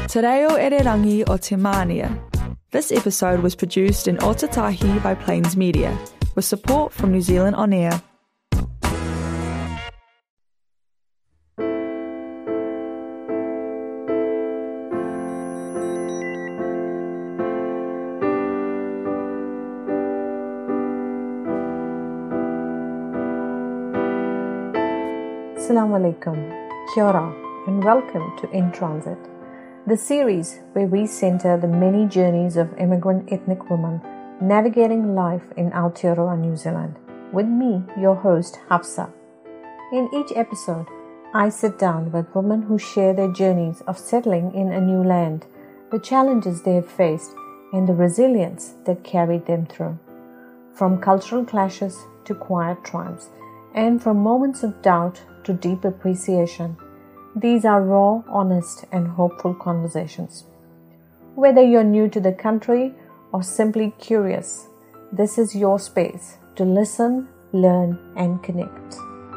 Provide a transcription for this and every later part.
Te reo Ererangi o Te Mānia. This episode was produced in Otatahi by Plains Media, with support from New Zealand On Air. Assalamu alaikum, kia ora, and welcome to In Transit, the series where we center the many journeys of immigrant ethnic women navigating life in Aotearoa, New Zealand, with me, your host, Hafsa. In each episode, I sit down with women who share their journeys of settling in a new land, the challenges they have faced, and the resilience that carried them through. From cultural clashes to quiet triumphs, and from moments of doubt to deep appreciation, these are raw, honest, and hopeful conversations. Whether you're new to the country or simply curious, this is your space to listen, learn, and connect.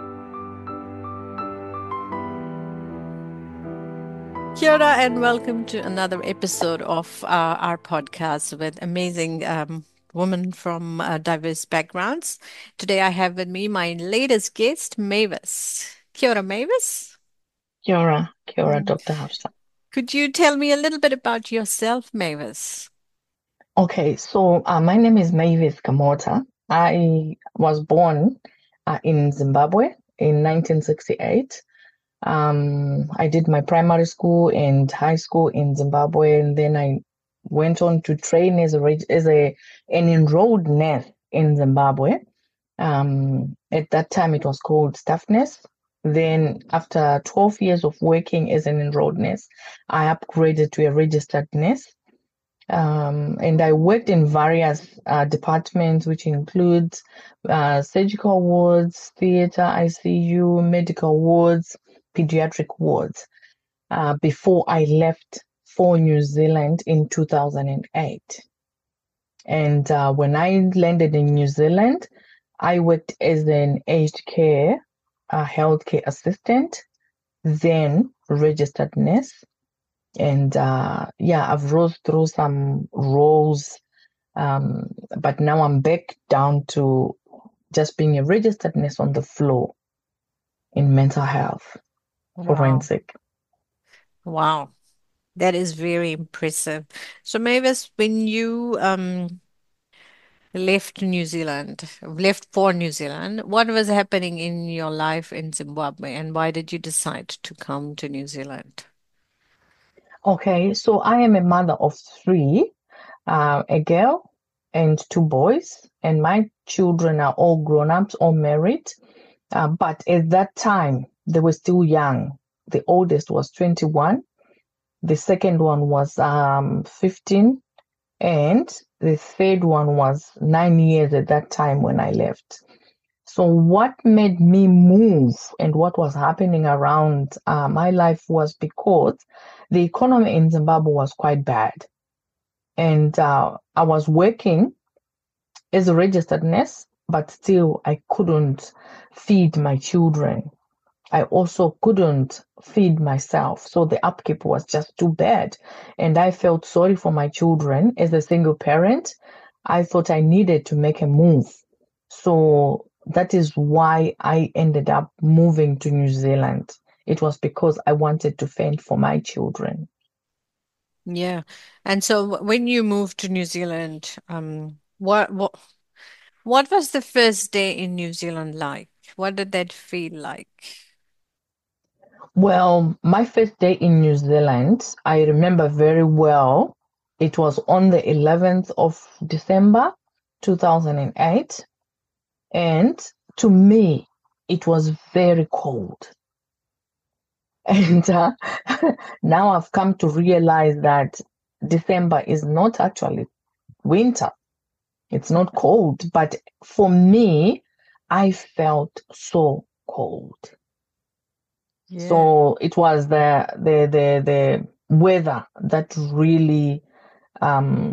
Kia ora and welcome to another episode of our podcast with amazing women from diverse backgrounds. Today I have with me my latest guest, Mavis. Kia ora, Mavis. Kia ora, Dr. Hafsa. Could you tell me a little bit about yourself, Mavis? Okay, so my name is Mavis Kamota. I was born in Zimbabwe in 1968. I did my primary school and high school in Zimbabwe, and then I went on to train as an enrolled nurse in Zimbabwe. At that time, it was called staff nurse. Then, after 12 years of working as an enrolled nurse, I upgraded to a registered nurse. And I worked in various departments, which includes surgical wards, theater, ICU, medical wards, pediatric wards, before I left for New Zealand in 2008. And when I landed in New Zealand, I worked as an aged care healthcare assistant, then registered nurse. And I've rose through some roles, but now I'm back down to just being a registered nurse on the floor in mental health, forensic. Wow, that is very impressive. So Mavis, when you left for New Zealand, what was happening in your life in Zimbabwe, and why did you decide to come to New Zealand? Okay, so I am a mother of three, a girl and two boys, and my children are all grown-ups, all married. But at that time, they were still young. The oldest was 21, the second one was 15, and the third one was 9 years at that time when I left. So what made me move and what was happening around my life was because the economy in Zimbabwe was quite bad. And I was working as a registered nurse, but still I couldn't feed my children. I also couldn't feed myself. So the upkeep was just too bad. And I felt sorry for my children as a single parent. I thought I needed to make a move. So that is why I ended up moving to New Zealand. It was because I wanted to fend for my children. Yeah. And so when you moved to New Zealand, what was the first day in New Zealand like? What did that feel like? Well, my first day in New Zealand, I remember very well. It was on the 11th of December, 2008. And to me, it was very cold. And now I've come to realize that December is not actually winter. It's not cold. But for me, I felt so cold. Yeah. So it was the weather that really, I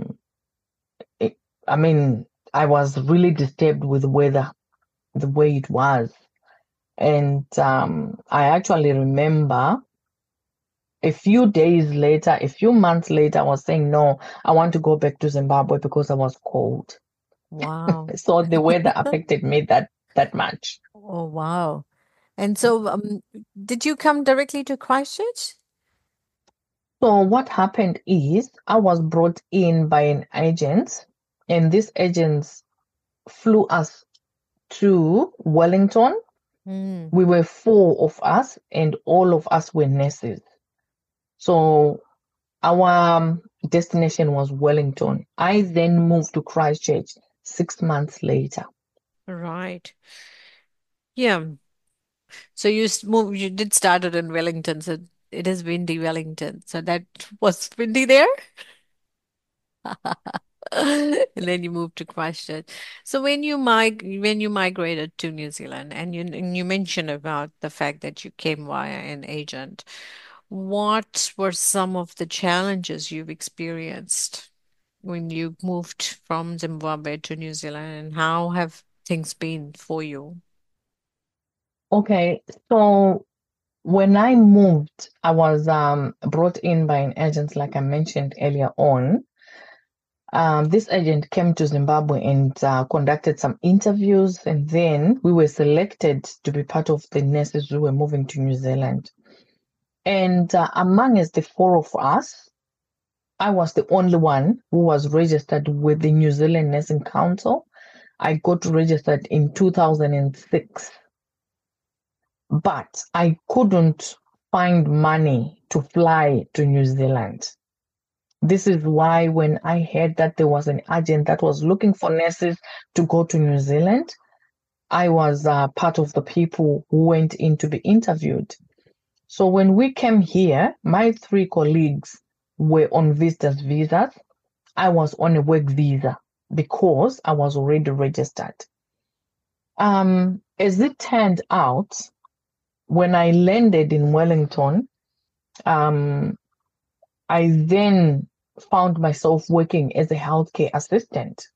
was really disturbed with the weather, the way it was. And I actually remember a few days later, a few months later, I was saying, no, I want to go back to Zimbabwe because I was cold. Wow. So the weather affected me that much. Oh, wow. And so, did you come directly to Christchurch? So what happened is I was brought in by an agent, and this agent flew us to Wellington. Mm. We were 4 of us, and all of us were nurses. So our destination was Wellington. I then moved to Christchurch 6 months later. Right. Yeah. So you did start it in Wellington. So it is windy Wellington. So that was windy there. And then you moved to Christchurch. So when you migrated to New Zealand, and you mentioned about the fact that you came via an agent, what were some of the challenges you've experienced when you moved from Zimbabwe to New Zealand, and how have things been for you? Okay, so when I moved, I was brought in by an agent, like I mentioned earlier on. This agent came to Zimbabwe and conducted some interviews, and then we were selected to be part of the nurses who were moving to New Zealand. And among us, the 4 of us, I was the only one who was registered with the New Zealand Nursing Council. I got registered in 2006, but I couldn't find money to fly to New Zealand. This is why when I heard that there was an agent that was looking for nurses to go to New Zealand, I was part of the people who went in to be interviewed. So when we came here, my 3 colleagues were on visitors' visas. I was on a work visa because I was already registered. As it turned out, when I landed in Wellington, I then found myself working as a healthcare assistant.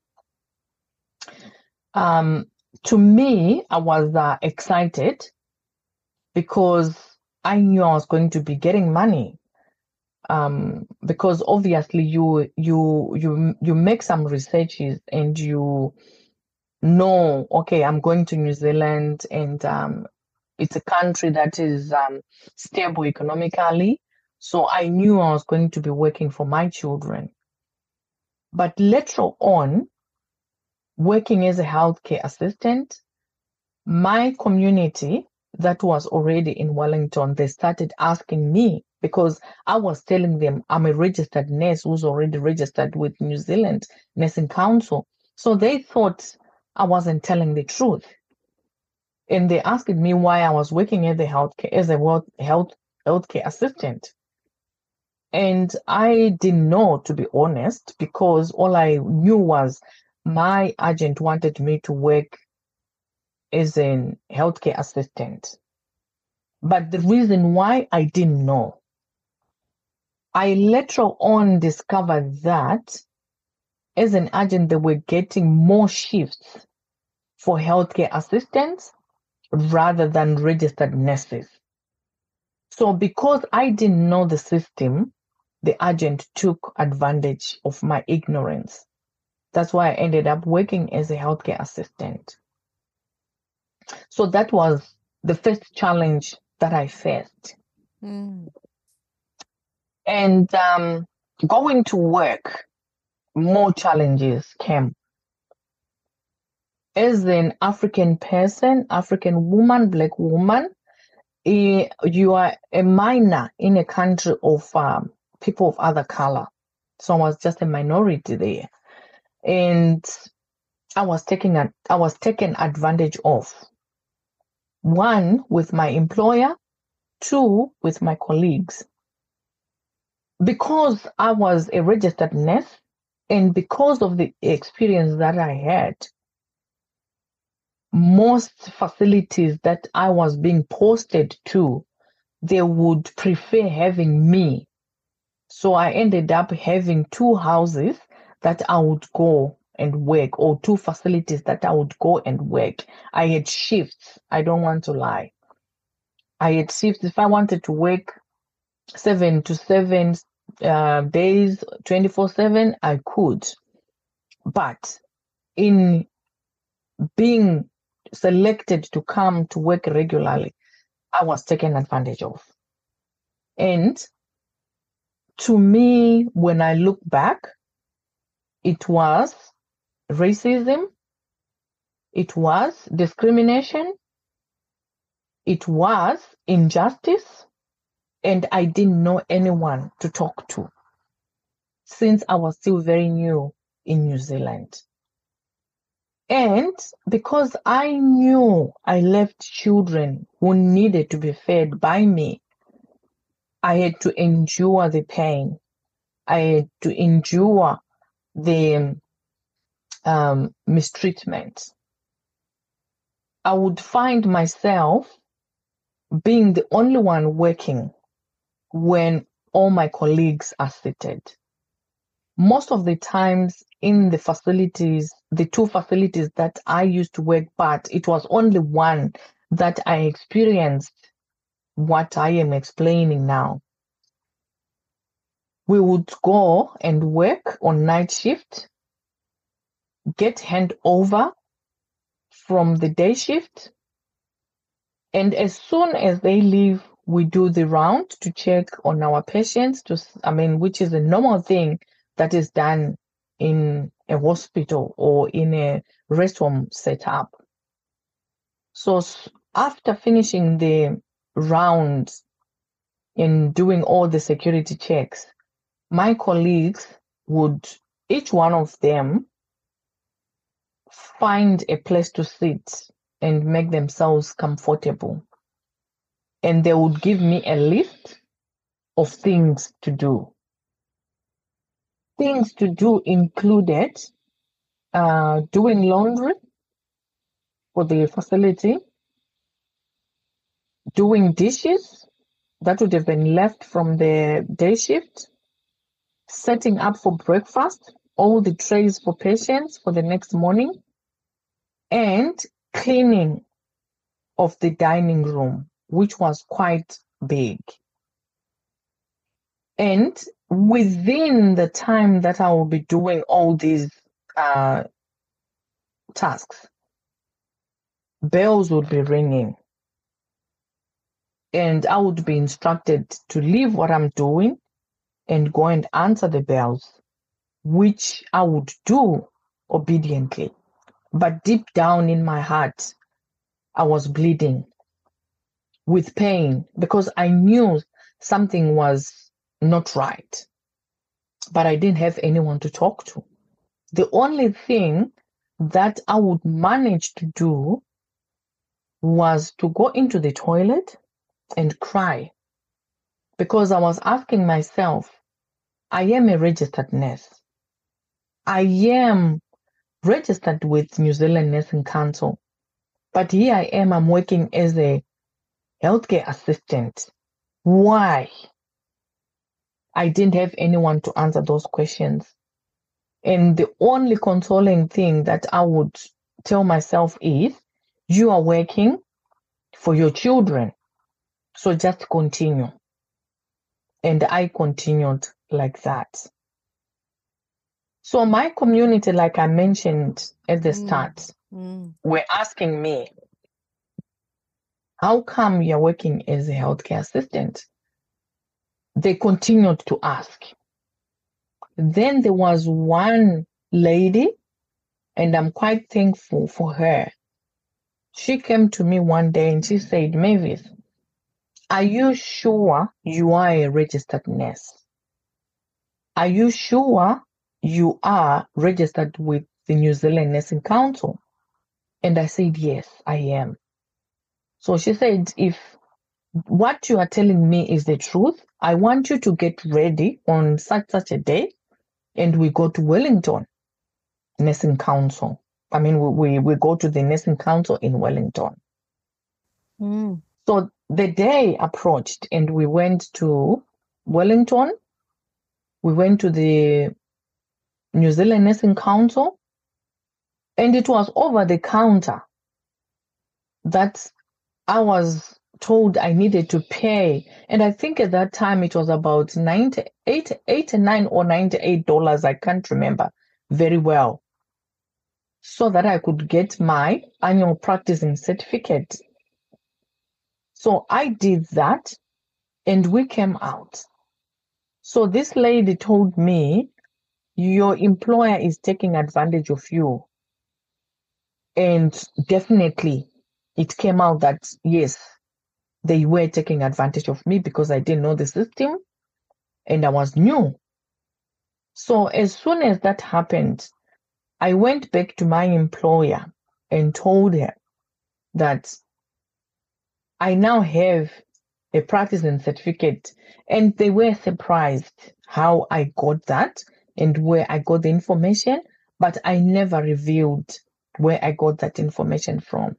To me, I was excited because I knew I was going to be getting money. Because obviously you make some researches and you know, okay, I'm going to New Zealand, and it's a country that is stable economically. So I knew I was going to be working for my children. But later on, working as a healthcare assistant, my community that was already in Wellington, they started asking me because I was telling them I'm a registered nurse who's already registered with New Zealand Nursing Council. So they thought I wasn't telling the truth. And they asked me why I was working as a healthcare assistant. And I didn't know, to be honest, because all I knew was my agent wanted me to work as an healthcare assistant. But the reason why I didn't know, I later on discovered that as an agent, they were getting more shifts for healthcare assistants rather than registered nurses. So because I didn't know the system, the agent took advantage of my ignorance. That's why I ended up working as a healthcare assistant. So that was the first challenge that I faced. Mm. And going to work, more challenges came. As an African person, African woman, Black woman, you are a minor in a country of people of other color. So I was just a minority there. And I was taken advantage of. 1, with my employer, 2, with my colleagues. Because I was a registered nurse and because of the experience that I had, most facilities that I was being posted to, they would prefer having me. So I ended up having 2 houses that I would go and work, or 2 facilities that I would go and work. I had shifts. I don't want to lie. I had shifts. If I wanted to work 7 to 7 days, 24/7, I could. But in being selected to come to work regularly, I was taken advantage of. And to me, when I look back, it was racism, it was discrimination, it was injustice, and I didn't know anyone to talk to since I was still very new in New Zealand. And because I knew I left children who needed to be fed by me, I had to endure the pain. I had to endure the mistreatment. I would find myself being the only one working when all my colleagues are seated. Most of the times in the facilities, the 2 facilities that I used to work, but it was only one that I experienced what I am explaining now. We would go and work on night shift, get handover from the day shift, and as soon as they leave, we do the round to check on our patients, which is a normal thing that is done in a hospital or in a rest home setup. So after finishing the rounds and doing all the security checks, my colleagues would, each one of them, find a place to sit and make themselves comfortable. And they would give me a list of things to do. Things to do included doing laundry for the facility, doing dishes that would have been left from the day shift, setting up for breakfast, all the trays for patients for the next morning, and cleaning of the dining room, which was quite big. And within the time that I will be doing all these tasks, bells would be ringing. And I would be instructed to leave what I'm doing and go and answer the bells, which I would do obediently. But deep down in my heart, I was bleeding with pain because I knew something was not right. But I didn't have anyone to talk to. The only thing that I would manage to do was to go into the toilet and cry, because I was asking myself, I am a registered nurse. I am registered with New Zealand Nursing Council, but here I am, I'm working as a healthcare assistant. Why? I didn't have anyone to answer those questions. And the only consoling thing that I would tell myself is, you are working for your children, so just continue. And I continued like that. So my community, like I mentioned at the start, were asking me, how come you're working as a healthcare assistant? They continued to ask. Then there was one lady, and I'm quite thankful for her. She came to me one day and she said, Mavis, are you sure you are a registered nurse? Are you sure you are registered with the New Zealand Nursing Council? And I said, yes, I am. So she said, if what you are telling me is the truth, I want you to get ready on such a day, and we go to Wellington Nursing Council. I mean, we go to the Nursing Council in Wellington. So the day approached and we went to Wellington. We went to the New Zealand Nursing Council, and it was over the counter that I was told I needed to pay. And I think at that time it was about $89 or $98. I can't remember very well. So that I could get my annual practicing certificate. So I did that and we came out. So this lady told me, your employer is taking advantage of you. And definitely it came out that, yes, they were taking advantage of me because I didn't know the system and I was new. So as soon as that happened, I went back to my employer and told her that I now have a practicing certificate, and they were surprised how I got that and where I got the information, but I never revealed where I got that information from.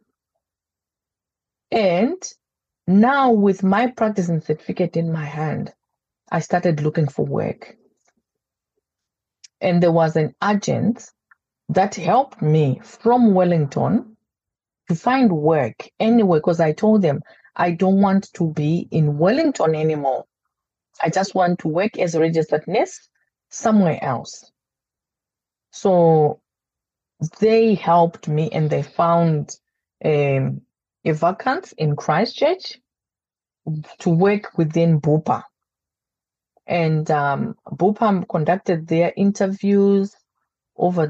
And now with my practicing certificate in my hand, I started looking for work. And there was an agent that helped me from Wellington to find work anyway, because I told them I don't want to be in Wellington anymore. I just want to work as a registered nurse somewhere else. So they helped me and they found a vacant in Christchurch to work within Bupa. And Bupa conducted their interviews over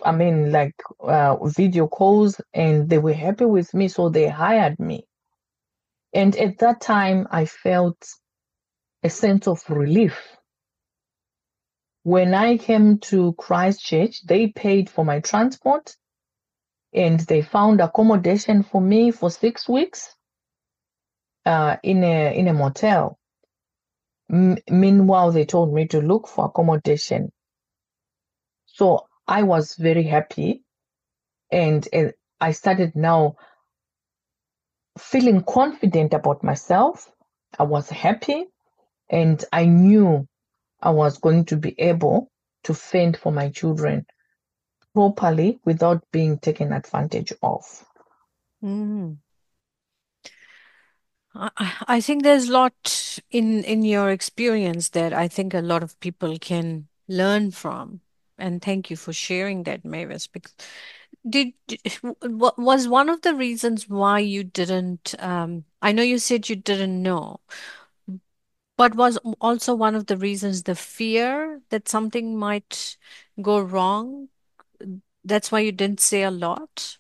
video calls, and they were happy with me, so they hired me. And at that time, I felt a sense of relief. When I came to Christchurch, they paid for my transport and they found accommodation for me for 6 weeks in a motel. Meanwhile, they told me to look for accommodation. So I was very happy, and I started now feeling confident about myself. I was happy, and I knew I was going to be able to fend for my children properly without being taken advantage of. Mm. I think there's a lot in your experience that I think a lot of people can learn from. And thank you for sharing that, Mavis. Because was one of the reasons why you didn't? I know you said you didn't know, but was also one of the reasons the fear that something might go wrong? That's why you didn't say a lot.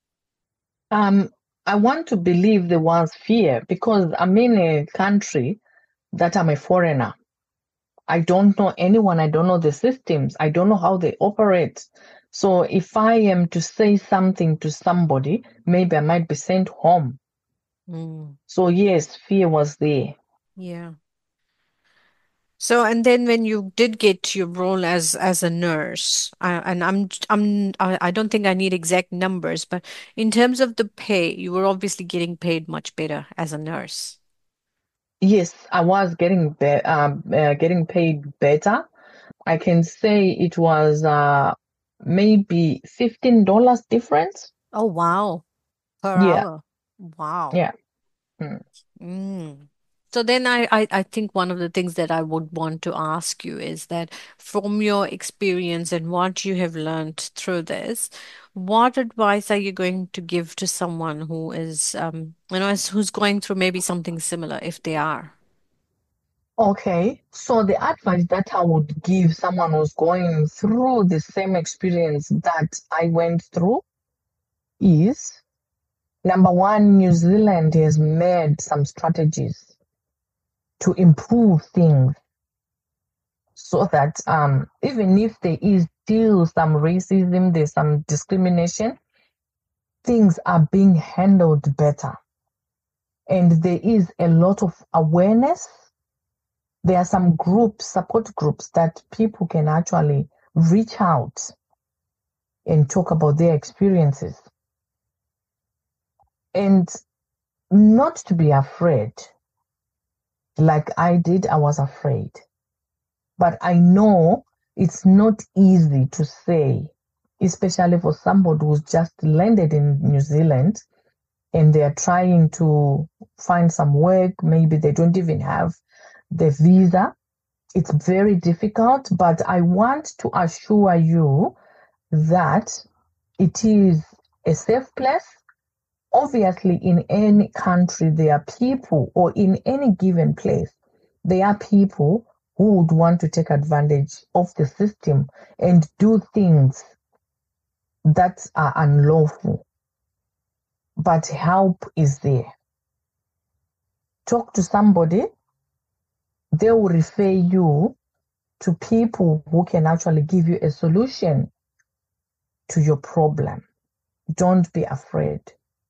I want to believe there was fear because I'm in a country that I'm a foreigner. I don't know anyone. I don't know the systems. I don't know how they operate. So if I am to say something to somebody, maybe I might be sent home. So yes, fear was there. Yeah. So, and then when you did get your role as a nurse, and I don't think I need exact numbers, but in terms of the pay, you were obviously getting paid much better as a nurse. Yes, I was getting paid better. I can say it was maybe $15 difference. Oh, wow. Per Yeah. hour. Wow. Yeah. So then I think one of the things that I would want to ask you is that from your experience and what you have learned through this, what advice are you going to give to someone who is, who's going through maybe something similar if they are? Okay, so the advice that I would give someone who's going through the same experience that I went through is number one, New Zealand has made some strategies to improve things so that even if there is still some racism, there's some discrimination, things are being handled better. And there is a lot of awareness. There are some groups, support groups that people can actually reach out and talk about their experiences. And not to be afraid. Like I did, I was afraid. But I know it's not easy to say, especially for somebody who's just landed in New Zealand and they are trying to find some work. Maybe they don't even have the visa. It's very difficult, but I want to assure you that it is a safe place. Obviously, in any country, there are people, or in any given place, there are people who would want to take advantage of the system and do things that are unlawful. But help is there. Talk to somebody, they will refer you to people who can actually give you a solution to your problem. Don't be afraid.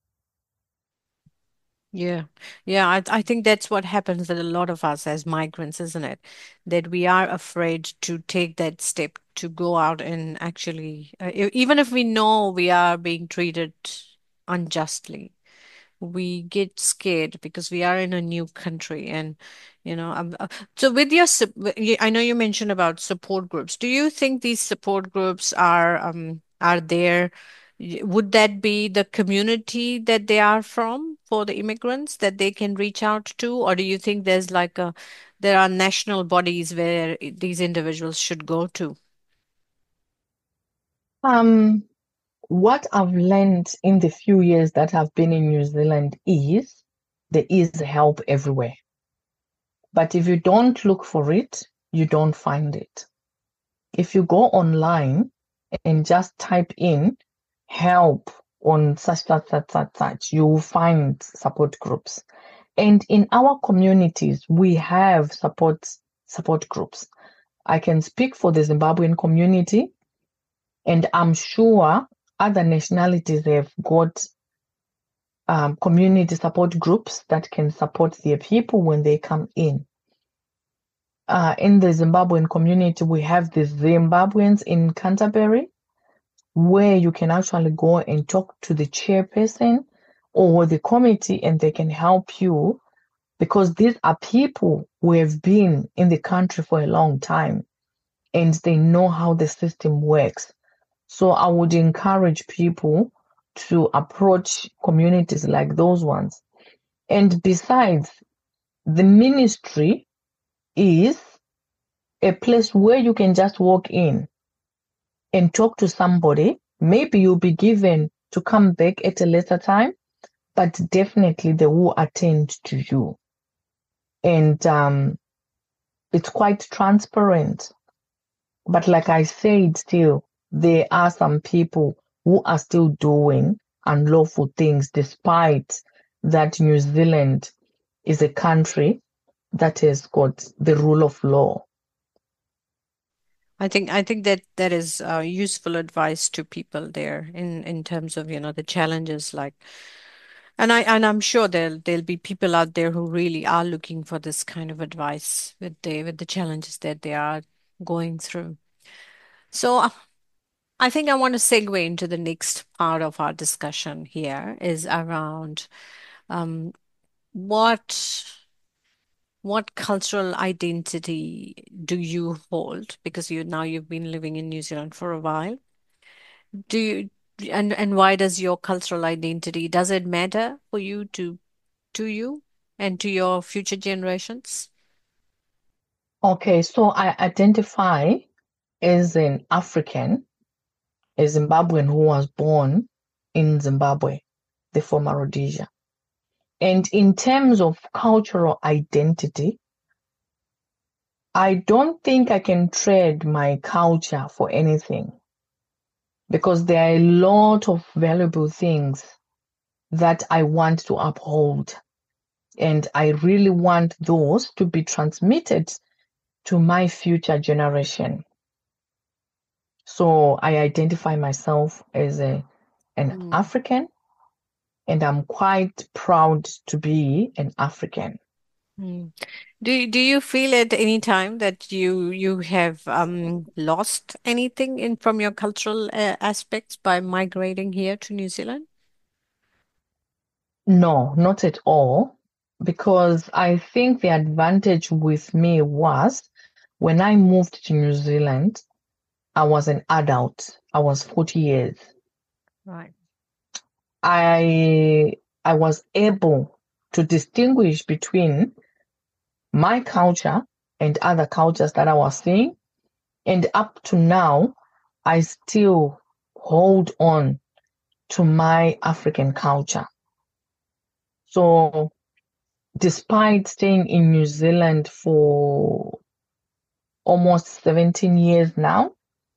Yeah. Yeah. I think that's what happens with a lot of us as migrants, isn't it? That we are afraid to take that step to go out and actually, even if we know we are being treated unjustly, we get scared because we are in a new country. And so with your I know you mentioned about support groups. Do you think these support groups are there? Would that be the community that they are from for the immigrants that they can reach out to, or do you think there are national bodies where these individuals should go to? Um, what I've learned in the few years that I've been in New Zealand is there is help everywhere. But if you don't look for it, you don't find it. If you go online and just type in help on such, you will find support groups. And in our communities, we have support groups. I can speak for the Zimbabwean community, and I'm sure other nationalities have got community support groups that can support their people when they come in. In the Zimbabwean community, we have the Zimbabweans in Canterbury, where you can actually go and talk to the chairperson or the committee, and they can help you, because these are people who have been in the country for a long time and they know how the system works. So I would encourage people to approach communities like those ones. And besides, the ministry is a place where you can just walk in and talk to somebody. Maybe you'll be given to come back at a later time, but definitely they will attend to you. And it's quite transparent. But like I said, still, there are some people who are still doing unlawful things, despite that New Zealand is a country that has got the rule of law. I think that is useful advice to people there in terms of the challenges, like, and I'm sure there'll be people out there who really are looking for this kind of advice with the challenges that they are going through. So I think I want to segue into the next part of our discussion here is around um, what what cultural identity do you hold? Because you've been living in New Zealand for a while. Do you, and why does your cultural identity, does it matter for you to you and to your future generations? Okay, so I identify as an African, a Zimbabwean who was born in Zimbabwe, the former Rhodesia. And in terms of cultural identity, I don't think I can trade my culture for anything, because there are a lot of valuable things that I want to uphold. And I really want those to be transmitted to my future generation. So I identify myself as an Mm. African, and I'm quite proud to be an African. Mm. Do you feel at any time that you have lost anything in from your cultural aspects by migrating here to New Zealand? No, not at all, because I think the advantage with me was when I moved to New Zealand, I was an adult. I was 40 years. Right. I I was able to distinguish between my culture and other cultures that I was seeing. And up to now, I still hold on to my African culture. So despite staying in New Zealand for almost 17 years now,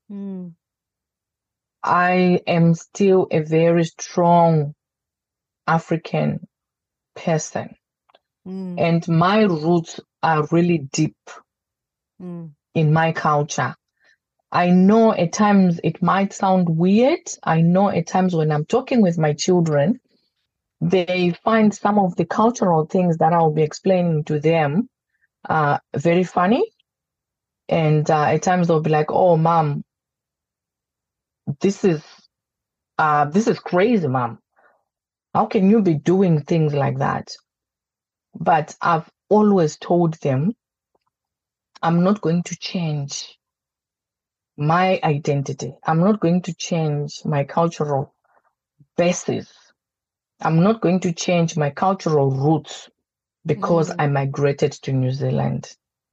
I am still a very strong African person. And my roots are really deep in my culture. I know at times it might sound weird. I know at times when I'm talking with my children, they find some of the cultural things that I'll be explaining to them very funny. And at times they'll be like, "Oh, mom, this is crazy, mom. How can you be doing things like that?" But I've always told them, I'm not going to change my identity. I'm not going to change my cultural basis. I'm not going to change my cultural roots because I migrated to New Zealand.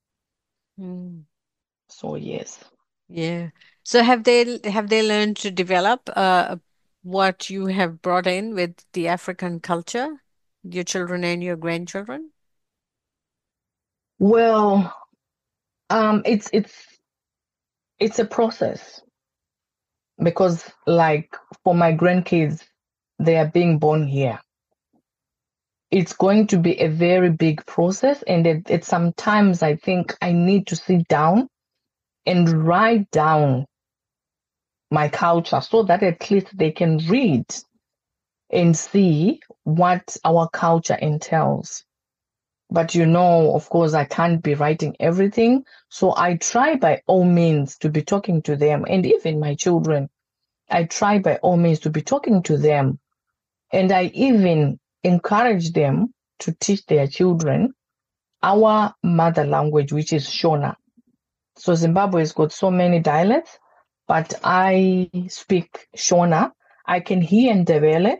So yes. Yeah. So have they learned to develop what you have brought in with the African culture, your children and your grandchildren? Well, it's a process because like for my grandkids, they are being born here. It's going to be a very big process, and it sometimes I think I need to sit down and write down my culture so that at least they can read and see what our culture entails. But of course, I can't be writing everything. So I try by all means to be talking to them. And even my children, I try by all means to be talking to them. And I even encourage them to teach their children our mother language, which is Shona. So Zimbabwe has got so many dialects, but I speak Shona. I can hear Ndebele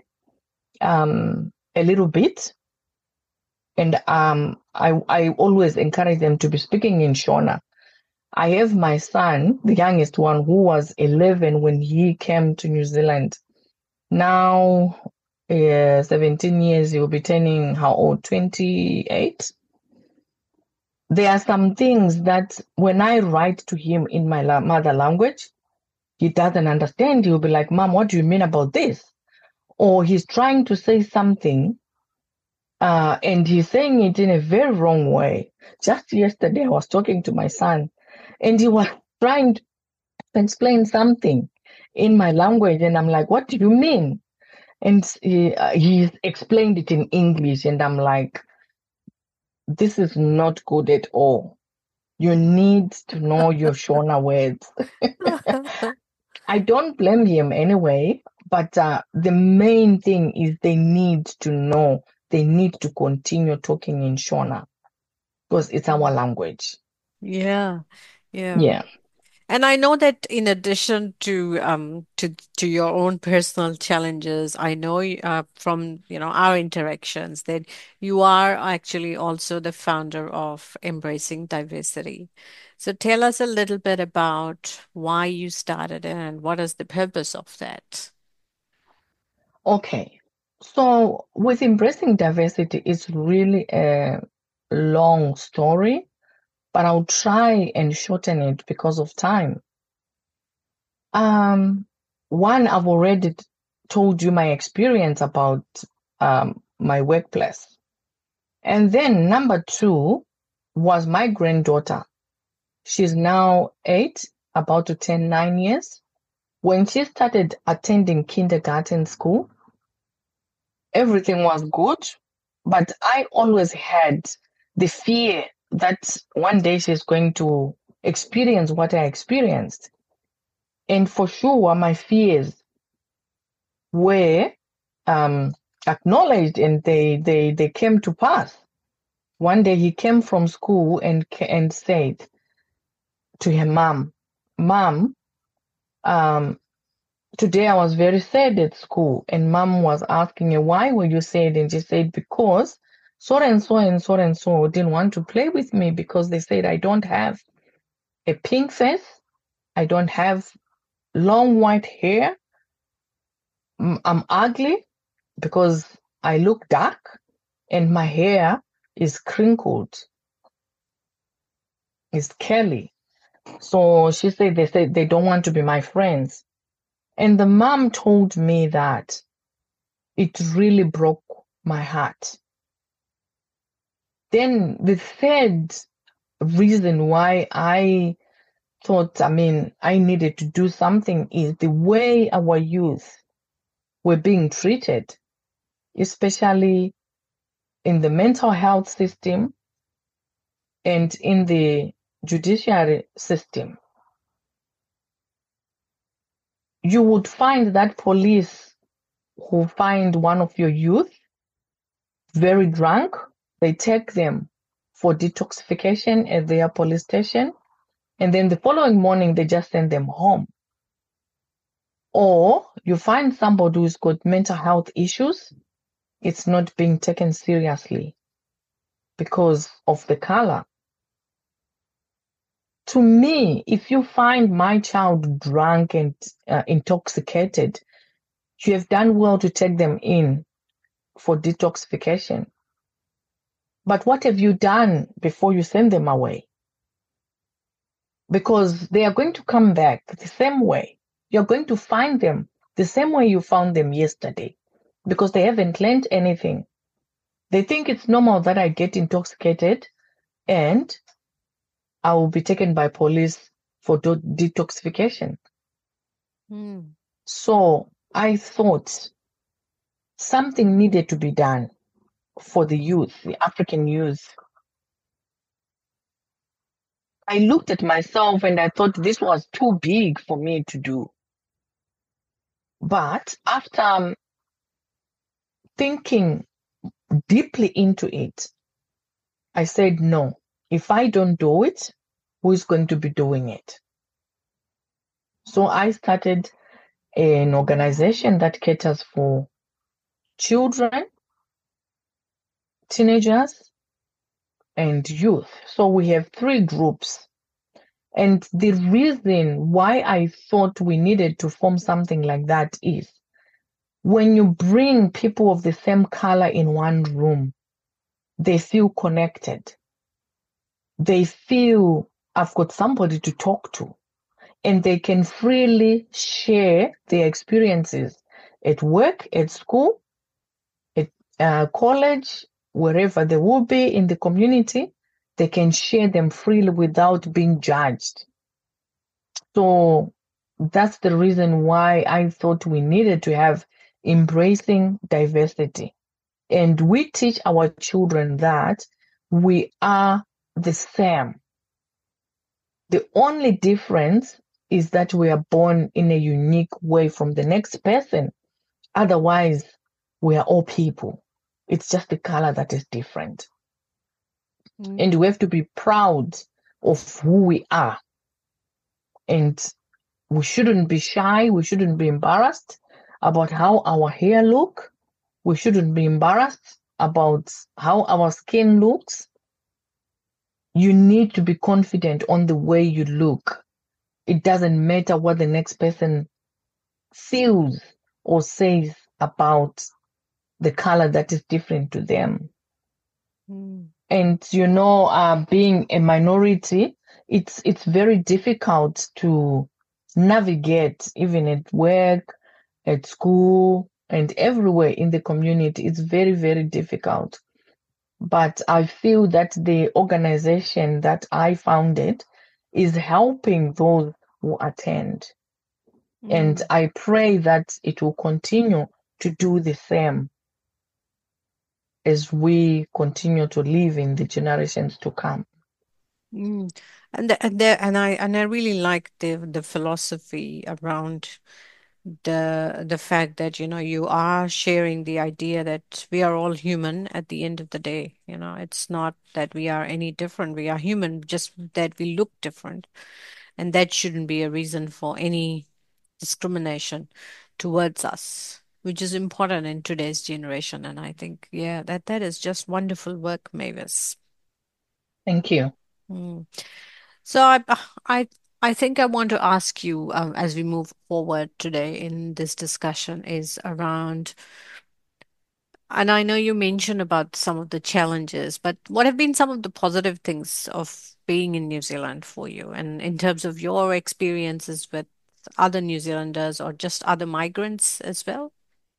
a little bit. And I always encourage them to be speaking in Shona. I have my son, the youngest one, who was 11 when he came to New Zealand. Now, 17 years, he will be turning how old? 28. There are some things that when I write to him in my mother language, he doesn't understand. He'll be like, "Mom, what do you mean about this?" Or he's trying to say something and he's saying it in a very wrong way. Just yesterday, I was talking to my son and he was trying to explain something in my language. And I'm like, "What do you mean?" And he explained it in English. And I'm like, "This is not good at all. You need to know your Shona words." I don't blame him anyway, but the main thing is they need to know. They need to continue talking in Shona because it's our language. Yeah. Yeah. And I know that in addition to your own personal challenges, I know from our interactions that you are actually also the founder of Embracing Diversity. So tell us a little bit about why you started it and what is the purpose of that. Okay. So with Embracing Diversity, it's really a long story, but I'll try and shorten it because of time. One, I've already told you my experience about my workplace. And then number two was my granddaughter. She's now 8, about to turn 9 years. When she started attending kindergarten school, everything was good, but I always had the fear that one day she's going to experience what I experienced. And for sure, my fears were acknowledged and they came to pass. One day he came from school and said to her mom, today I was very sad at school, and mom was asking her, why were you sad? And she said, because so and so and so and so didn't want to play with me because they said I don't have a pink face, I don't have long white hair, I'm ugly because I look dark and my hair is crinkled, is curly. So she said they don't want to be my friends. And the mom told me that it really broke my heart. Then the third reason why I thought, I needed to do something is the way our youth were being treated, especially in the mental health system and in the judiciary system. You would find that police who find one of your youth very drunk, they take them for detoxification at their police station, and then the following morning they just send them home. Or you find somebody who's got mental health issues, it's not being taken seriously because of the color. To me, if you find my child drunk and intoxicated, you have done well to take them in for detoxification. But what have you done before you send them away? Because they are going to come back the same way. You're going to find them the same way you found them yesterday because they haven't learned anything. They think it's normal that I get intoxicated and I will be taken by police for detoxification. So I thought something needed to be done for the youth, the African youth. I looked at myself and I thought this was too big for me to do. But after thinking deeply into it, I said, no, if I don't do it, who is going to be doing it? So I started an organization that caters for children, teenagers, and youth. So we have 3 groups. And the reason why I thought we needed to form something like that is when you bring people of the same color in one room, they feel connected. They feel I've got somebody to talk to, and they can freely share their experiences at work, at school, at college, wherever they will be in the community. They can share them freely without being judged. So that's the reason why I thought we needed to have embracing diversity. And we teach our children that we are the same. The only difference is that we are born in a unique way from the next person. Otherwise, we are all people. It's just the color that is different. And we have to be proud of who we are. And we shouldn't be shy. We shouldn't be embarrassed about how our hair look. We shouldn't be embarrassed about how our skin looks. You need to be confident on the way you look. It doesn't matter what the next person feels or says about the color that is different to them. And being a minority, it's very difficult to navigate, even at work, at school, and everywhere in the community. It's very, very difficult. But I feel that the organization that I founded is helping those who attend. And I pray that it will continue to do the same as we continue to live in the generations to come. And I really like the philosophy around the fact that you are sharing the idea that we are all human at the end of the day. It's not that we are any different. We are human, just that we look different, and that shouldn't be a reason for any discrimination towards us, which is important in today's generation. And I think, yeah, that is just wonderful work, Mavis. Thank you. So I I think I want to ask you, as we move forward today in this discussion, is around, and I know you mentioned about some of the challenges, but what have been some of the positive things of being in New Zealand for you, and in terms of your experiences with other New Zealanders or just other migrants as well?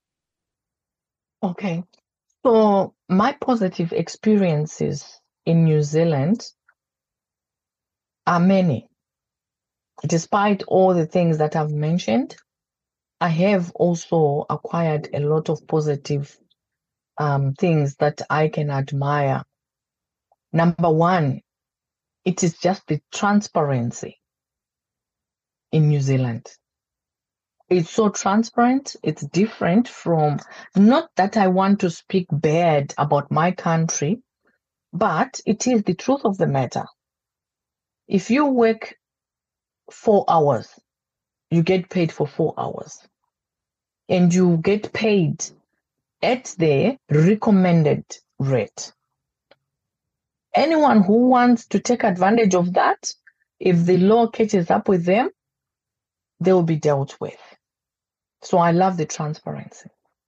Okay. So my positive experiences in New Zealand are many. Despite all the things that I've mentioned, I have also acquired a lot of positive things that I can admire. Number one, it is just the transparency in New Zealand. It's so transparent. It's different from, not that I want to speak bad about my country, but it is the truth of the matter. If you work 4 hours, you get paid for 4 hours. And you get paid at the recommended rate. Anyone who wants to take advantage of that, if the law catches up with them, they will be dealt with. So I love the transparency.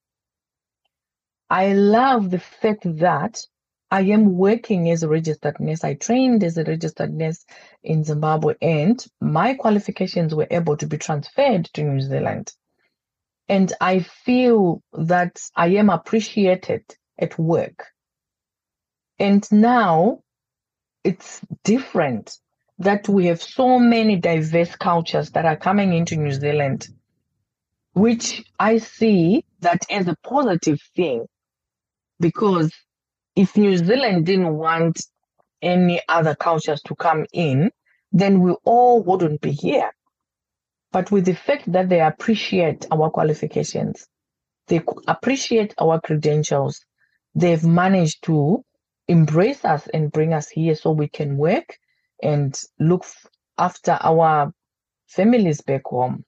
I love the fact that I am working as a registered nurse. I trained as a registered nurse in Zimbabwe, and my qualifications were able to be transferred to New Zealand. And I feel that I am appreciated at work. And now it's different that we have so many diverse cultures that are coming into New Zealand, which I see that as a positive thing, because if New Zealand didn't want any other cultures to come in, then we all wouldn't be here. But with the fact that they appreciate our qualifications, they appreciate our credentials, they've managed to embrace us and bring us here so we can work and look after our families back home.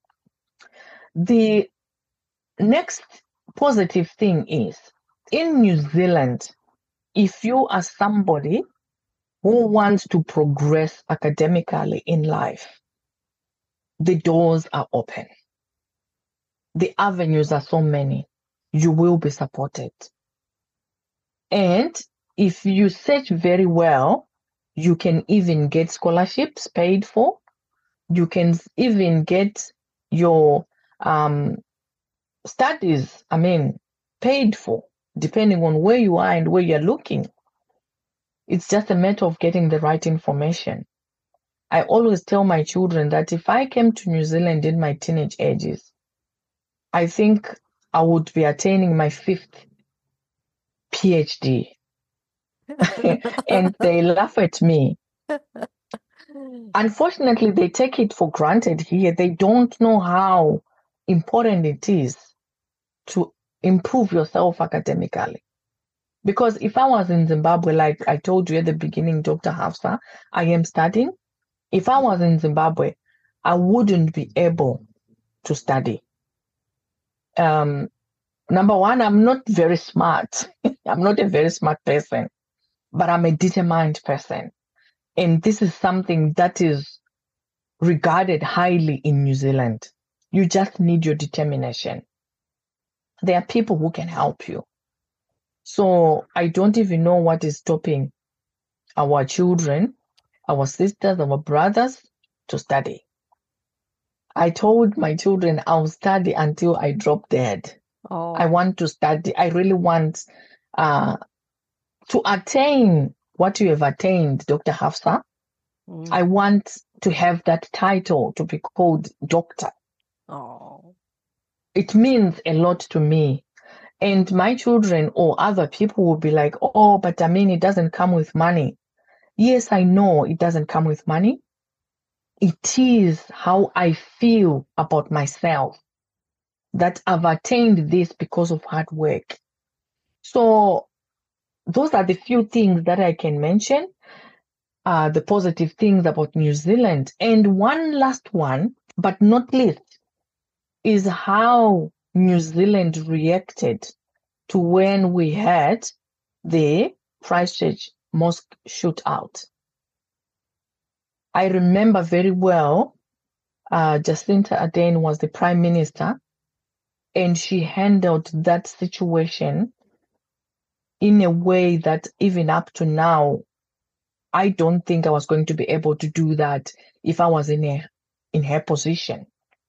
The next positive thing is, in New Zealand, if you are somebody who wants to progress academically in life, the doors are open. The avenues are so many. You will be supported. And if you search very well, you can even get scholarships paid for. You can even get your studies, paid for, depending on where you are and where you're looking. It's just a matter of getting the right information. I always tell my children that if I came to New Zealand in my teenage ages, I think I would be attaining my 5th PhD. And they laugh at me. Unfortunately, they take it for granted here. They don't know how important it is to improve yourself academically. Because if I was in Zimbabwe, like I told you at the beginning, Dr. Hafsa, I am studying. If I was in Zimbabwe, I wouldn't be able to study. Number one, I'm not very smart. I'm not a very smart person, but I'm a determined person. And this is something that is regarded highly in New Zealand. You just need your determination. There are people who can help you. So I don't even know what is stopping our children, our sisters, our brothers to study. I told my children I'll study until I drop dead. Oh. I want to study. I really want to attain what you have attained, Dr. Hafsa. I want to have that title, to be called doctor. Oh. It means a lot to me. And my children or other people will be like, oh, but it doesn't come with money. Yes, I know it doesn't come with money. It is how I feel about myself, that I've attained this because of hard work. So those are the few things that I can mention, the positive things about New Zealand. And one last one, but not least, is how New Zealand reacted to when we had the Christchurch mosque shootout. I remember very well, Jacinta Ardern was the Prime Minister, and she handled that situation in a way that even up to now, I don't think I was going to be able to do that if I was in her position.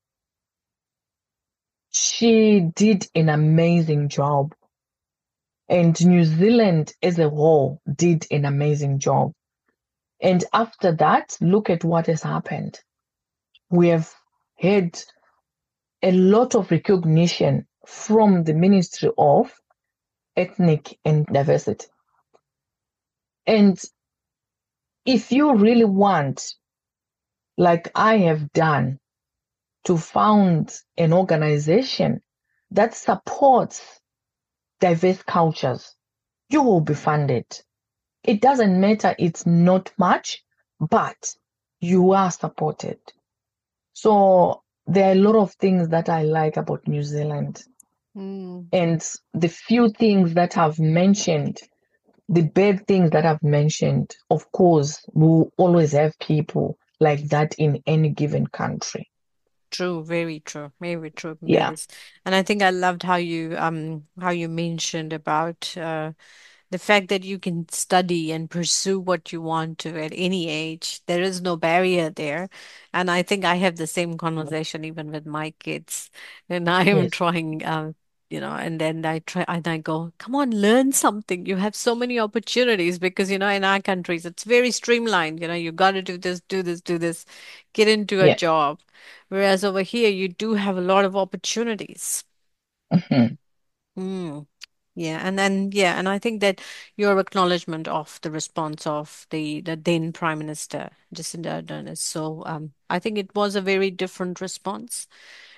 She did an amazing job, and New Zealand as a whole did an amazing job. And after that, look at what has happened. We have had a lot of recognition from the Ministry of Ethnic and Diversity. And if you really want, like I have done, to found an organization that supports diverse cultures, you will be funded. It doesn't matter, it's not much, but you are supported. So there are a lot of things that I like about New Zealand. And the few things that I've mentioned, the bad things that I've mentioned, of course, we'll always have people like that in any given country. True, very true, Yeah. Mavis. And I think I loved how you mentioned about the fact that you can study and pursue what you want to at any age. There is no barrier there. And I think I have the same conversation even with my kids. And I am Yes. trying, and then I try and I go, come on, learn something. You have so many opportunities because, in our countries, it's very streamlined. You got to do this, do this, do this, get into a Yeah. job. Whereas over here, you do have a lot of opportunities. Mhm. Yeah, and I think that your acknowledgement of the response of the then Prime Minister Jacinda Ardern is so. I think it was a very different response.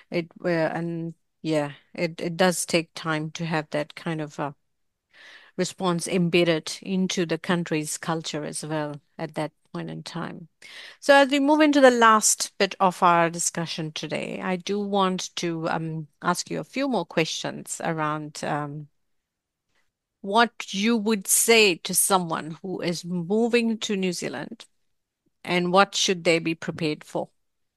It does take time to have that kind of response embedded into the country's culture as well at that point in time. So as we move into the last bit of our discussion today, I do want to ask you a few more questions around. What you would say to someone who is moving to New Zealand and what should they be prepared for?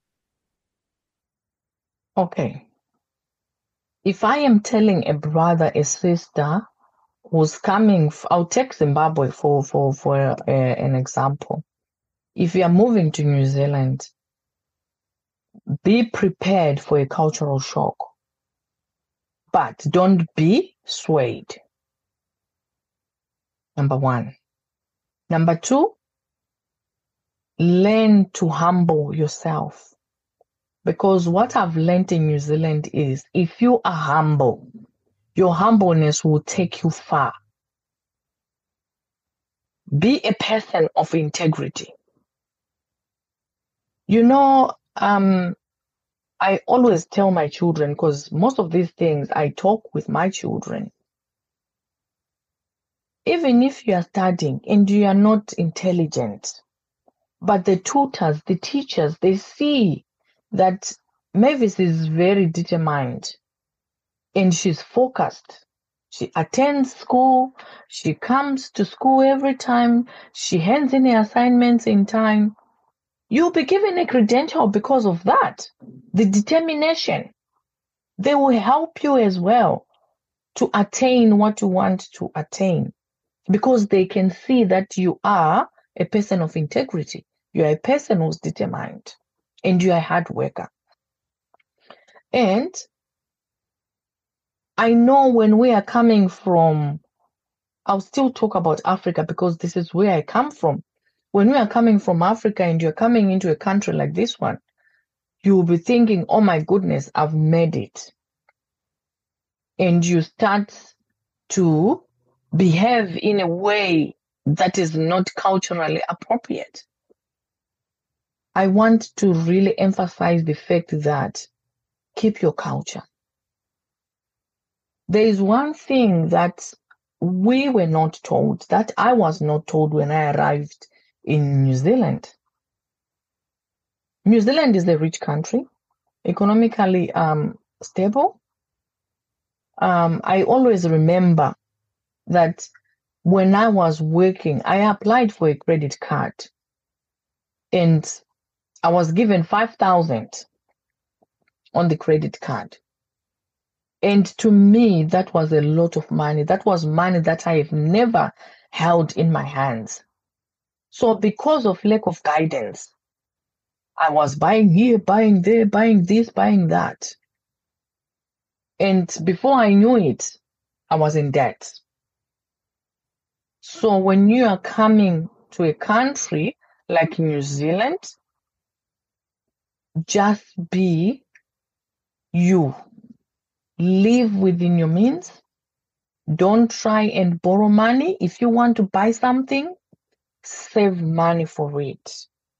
Okay. If I am telling a brother, a sister who's coming, I'll take Zimbabwe for an example. If you are moving to New Zealand, be prepared for a cultural shock, but don't be swayed. Number one. Number two, learn to humble yourself. Because what I've learned in New Zealand is if you are humble, your humbleness will take you far. Be a person of integrity. I always tell my children, because most of these things I talk with my children. Even if you are studying and you are not intelligent, but the tutors, the teachers, they see that Mavis is very determined and she's focused. She attends school, she comes to school every time, she hands in her assignments in time. You'll be given a credential because of that. The determination. They will help you as well to attain what you want to attain because they can see that you are a person of integrity. You are a person who's determined and you are a hard worker. And I know when we are coming from, I'll still talk about Africa because this is where I come from. When we are coming from Africa and you're coming into a country like this one, you will be thinking, oh my goodness, I've made it. And you start to behave in a way that is not culturally appropriate. I want to really emphasize the fact that keep your culture. There is one thing that we were not told, that I was not told when I arrived in New Zealand. New Zealand is a rich country. Economically, stable. I always remember that when I was working, I applied for a credit card and I was given 5,000 on the credit card. And to me, that was a lot of money. That was money that I have never held in my hands. So because of lack of guidance, I was buying here, buying there, buying this, buying that. And before I knew it, I was in debt. So when you are coming to a country like New Zealand, just be you. Live within your means. Don't try and borrow money. If you want to buy something, save money for it.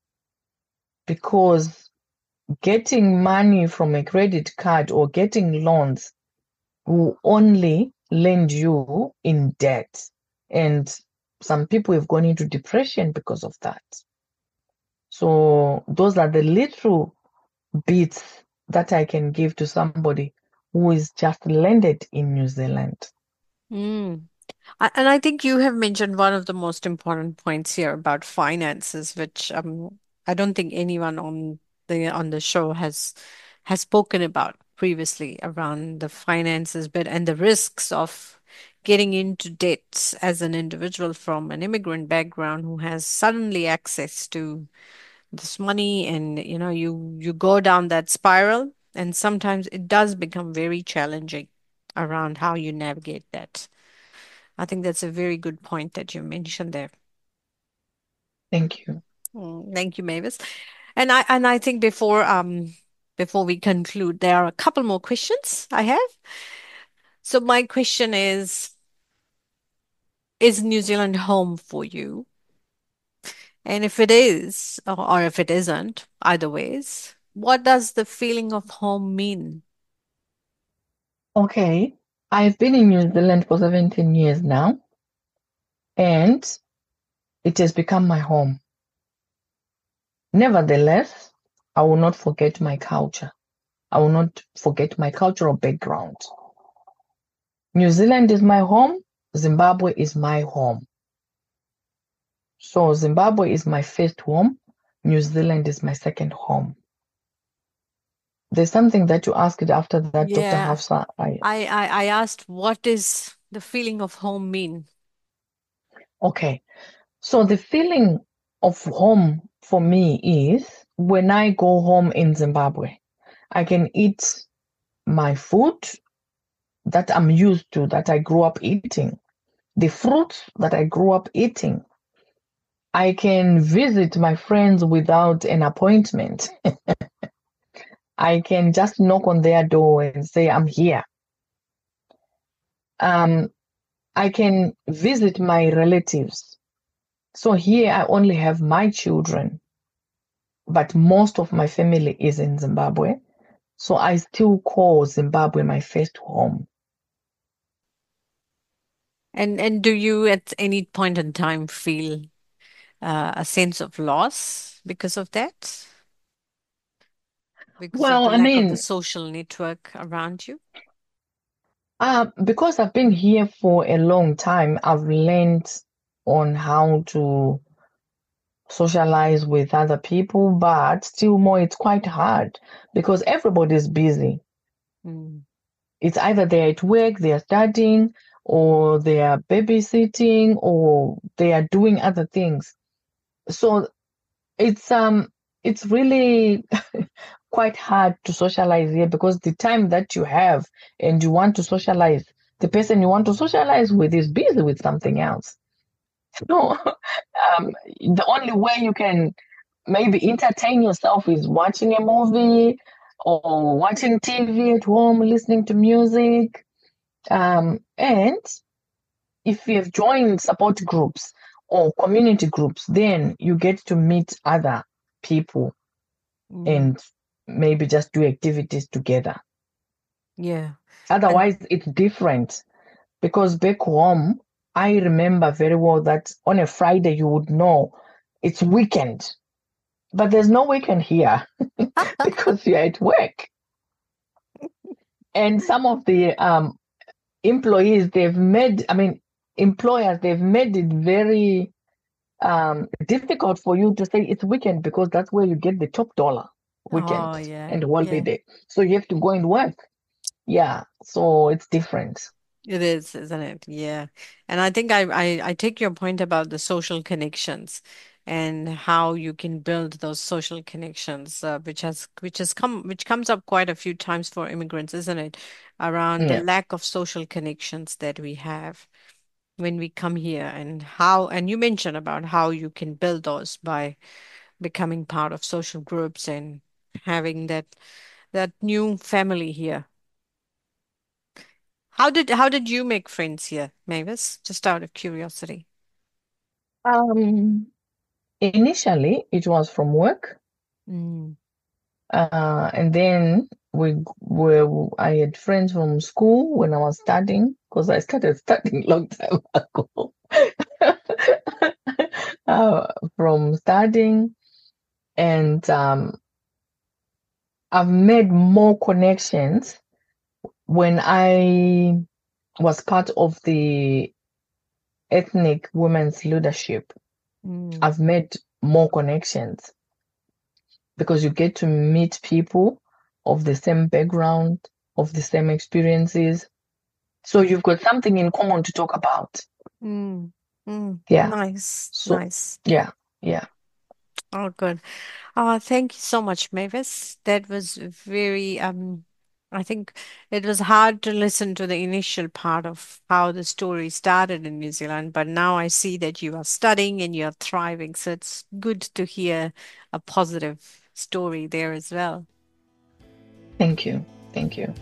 Because getting money from a credit card or getting loans will only land you in debt. And some people have gone into depression because of that. So those are the little bits that I can give to somebody who is just landed in New Zealand. And I think you have mentioned one of the most important points here about finances, which I don't think anyone on the show has spoken about previously around the finances bit and the risks of getting into debt as an individual from an immigrant background who has suddenly access to this money, and you go down that spiral, and sometimes it does become very challenging around how you navigate that. I think that's a very good point that you mentioned there. Thank you. Thank you, Mavis. And I think before we conclude, there are a couple more questions I have. So my question is New Zealand home for you? And if it is, or if it isn't, either ways, what does the feeling of home mean? Okay, I've been in New Zealand for 17 years now, and it has become my home. Nevertheless, I will not forget my culture. I will not forget my cultural background. New Zealand is my home. Zimbabwe is my home. So Zimbabwe is my first home. New Zealand is my second home. There's something that you asked after that, Dr. Yeah, Hafsa. I asked, what does the feeling of home mean? Okay. So the feeling of home for me is when I go home in Zimbabwe, I can eat my food that I'm used to, that I grew up eating, the fruits that I grew up eating. I can visit my friends without an appointment. I can just knock on their door and say, I'm here. I can visit my relatives. So here I only have my children, but most of my family is in Zimbabwe. So I still call Zimbabwe my first home. And do you at any point in time feel a sense of loss because of that? Because of Well, the I lack of the mean, social network around you? because I've been here for a long time, I've learned on how to socialize with other people, but still more, it's quite hard because everybody's busy. Mm. It's either they're at work, they're studying, or they are babysitting, or they are doing other things. So it's really quite hard to socialize here because the time that you have and you want to socialize, the person you want to socialize with is busy with something else. So the only way you can maybe entertain yourself is watching a movie or watching TV at home, listening to music. And if you have joined support groups or community groups, then you get to meet other people and maybe just do activities together. Yeah. Otherwise, it's different because back home, I remember very well that on a Friday you would know it's weekend, but there's no weekend here because you're at work. And some of the employers, employers, they've made it very difficult for you to say it's weekend because that's where you get the top dollar, weekend Oh, yeah. and Yeah. holiday. So you have to go and work. Yeah, so it's different. It is, isn't it? Yeah. And I think I take your point about the social connections and how you can build those social connections, which comes up quite a few times for immigrants, isn't it? Around the Yeah. lack of social connections that we have when we come here, and you mentioned about how you can build those by becoming part of social groups and having that new family here. How did you make friends here, Mavis? Just out of curiosity. Um, Initially it was from work. Mm. And then I had friends from school when I was studying, because I started studying long time ago. From studying, and I've made more connections when I was part of the ethnic women's leadership. Mm. I've made more connections because you get to meet people of the same background, of the same experiences. So you've got something in common to talk about. Mm. Mm. Yeah. Nice, So, nice. yeah. Oh, good. Thank you so much, Mavis. That was very, I think it was hard to listen to the initial part of how the story started in New Zealand, but now I see that you are studying and you're thriving. So it's good to hear a positive story there as well. Thank you. Thank you.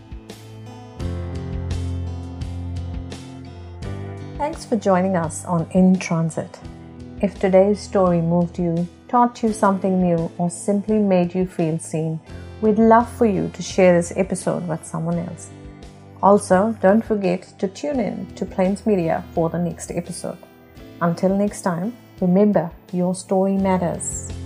Thanks for joining us on In Transit. If today's story moved you, taught you something new, or simply made you feel seen, we'd love for you to share this episode with someone else. Also, don't forget to tune in to Plains Media for the next episode. Until next time, remember, your story matters.